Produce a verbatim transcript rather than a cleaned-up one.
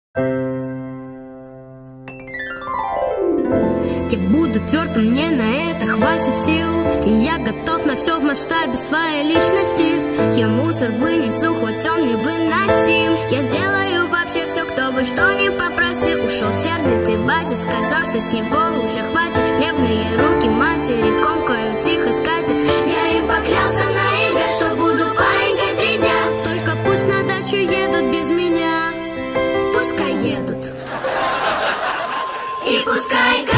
Я буду твердым, мне на это хватит сил, и я готов на все в масштабе своей личности. Я мусор вынесу, хоть он невыносим. Я сделаю вообще все, кто бы что ни попросил. Ушел сердитый батя, сказал, что с него уже хватит. Нежные руки матери комкают тихо скатерть. Я им поклялся на имя, что буду паинькой три дня. Только пусть на дачу едут без меня. Пускай едут. И пускай